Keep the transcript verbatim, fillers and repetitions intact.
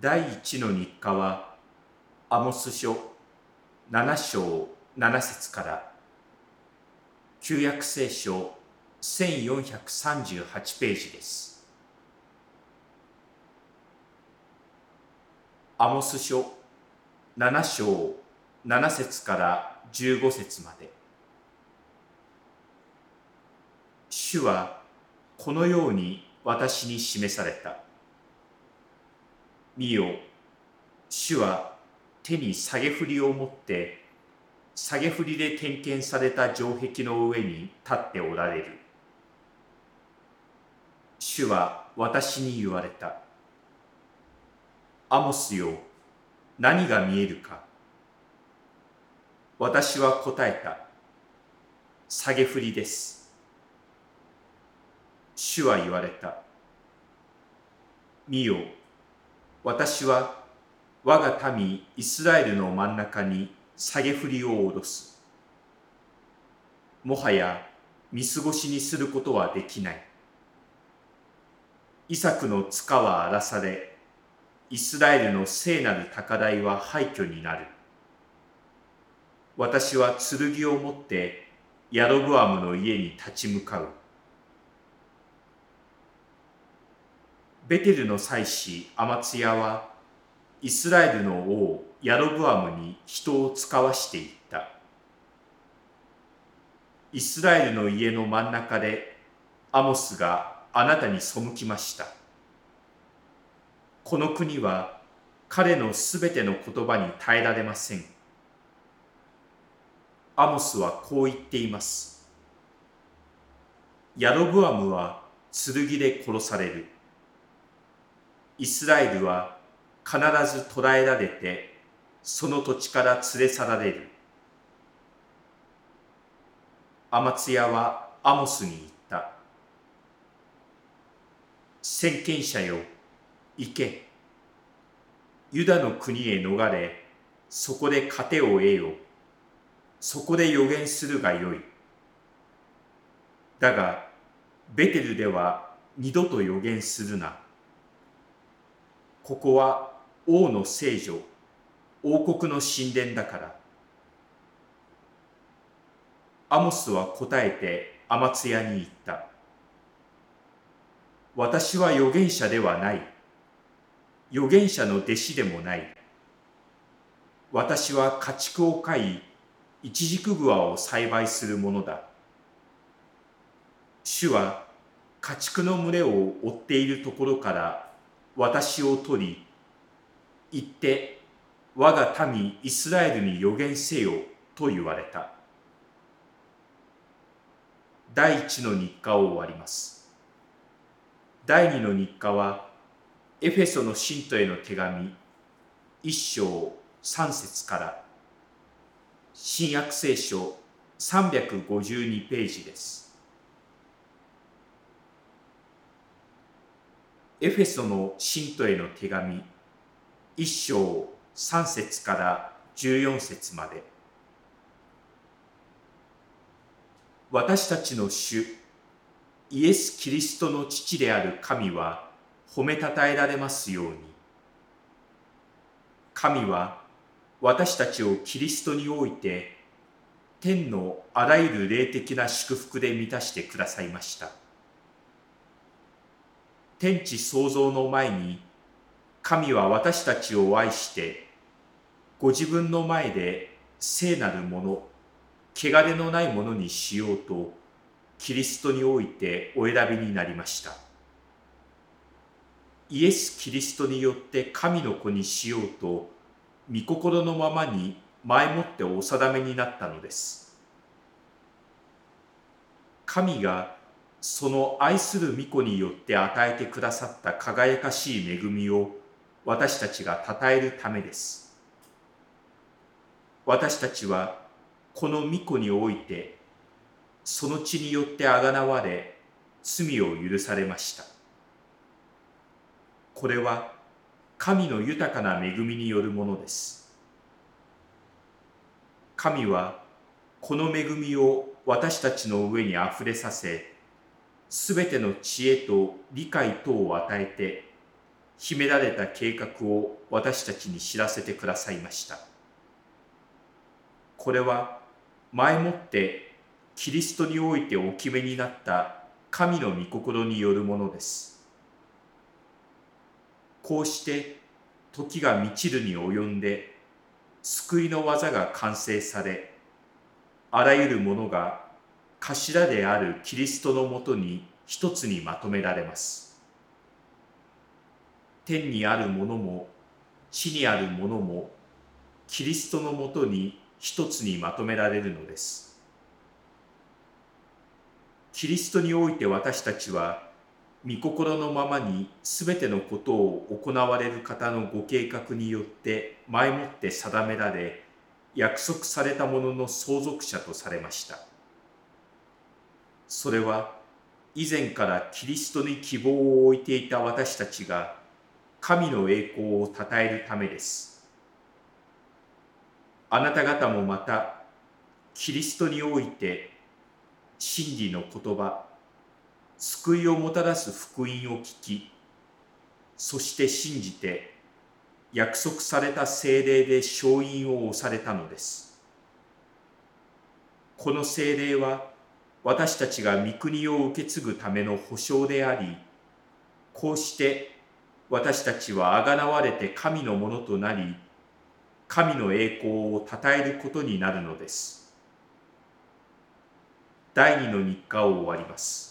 第一の日課はアモス書なな章なな節から旧約聖書せんよんひゃくさんじゅうはちページです。アモス書なな章なな節からじゅうご節まで。主はこのように私に示された。見よ、主は手に下げ振りを持って下げ振りで点検された城壁の上に立っておられる。主は私に言われた。アモスよ、何が見えるか。私は答えた。下げ振りです。主は言われた。見よ、私は我が民イスラエルの真ん中に下げ振りを下ろす。もはや見過ごしにすることはできない。イサクの塚は荒らされ、イスラエルの聖なる高台は廃墟になる。私は剣を持ってヤロブアムの家に立ち向かう。ベテルの祭司アマツヤはイスラエルの王ヤロブアムに人を遣わしていった。イスラエルの家の真ん中でアモスがあなたに背きました。この国は彼のすべての言葉に耐えられません。アモスはこう言っています。ヤロブアムは剣で殺される。イスラエルは必ず捕らえられて、その土地から連れ去られる。アマツヤはアモスに言った。先見者よ、行け。ユダの国へ逃れ、そこで糧を得よ。そこで預言するがよい。だが、ベテルでは二度と預言するな。ここは王の聖所、王国の神殿だから。アモスは答えてアマツヤに言った。私は預言者ではない。預言者の弟子でもない。私は家畜を飼い、イチジクグワを栽培するものだ。主は家畜の群れを追っているところから私を取り、行って我が民イスラエルに預言せよと言われた。第一の日課を終わります。第二の日課はエフェソの信徒への手紙一章三節から新約聖書さんびゃくごじゅうにページです。エフェソの信徒への手紙一章三節から十四節まで。私たちの主イエス・キリストの父である神は褒めたたえられますように。神は私たちをキリストにおいて天のあらゆる霊的な祝福で満たしてくださいました。天地創造の前に神は私たちを愛してご自分の前で聖なるもの、汚れのないものにしようとキリストにおいてお選びになりました。イエス・キリストによって神の子にしようと御心のままに前もってお定めになったのです。神がその愛する御子によって与えてくださった輝かしい恵みを私たちが称えるためです。私たちはこの御子においてその血によってあがなわれ罪を許されました。これは神の豊かな恵みによるものです。神はこの恵みを私たちの上にあふれさせ、すべての知恵と理解等を与えて、 秘められた計画を私たちに知らせてくださいました。これは前もってキリストにおいてお決めになった神の御心によるものです。こうして時が満ちるに及んで救いの技が完成され、あらゆるものが頭であるキリストのもとに一つにまとめられます。天にあるものも地にあるものもキリストのもとに一つにまとめられるのです。キリストにおいて私たちは御心のままにすべてのことを行われる方のご計画によって前もって定められ、約束されたものの相続者とされました。それは以前からキリストに希望を置いていた私たちが神の栄光をたたえるためです。あなた方もまたキリストにおいて真理の言葉、救いをもたらす福音を聞き、そして信じて約束された聖霊で承印を押されたのです。この聖霊は私たちが御国を受け継ぐための保証であり、こうして私たちはあがなわれて神のものとなり、神の栄光をたたえることになるのです。第二の日課を終わります。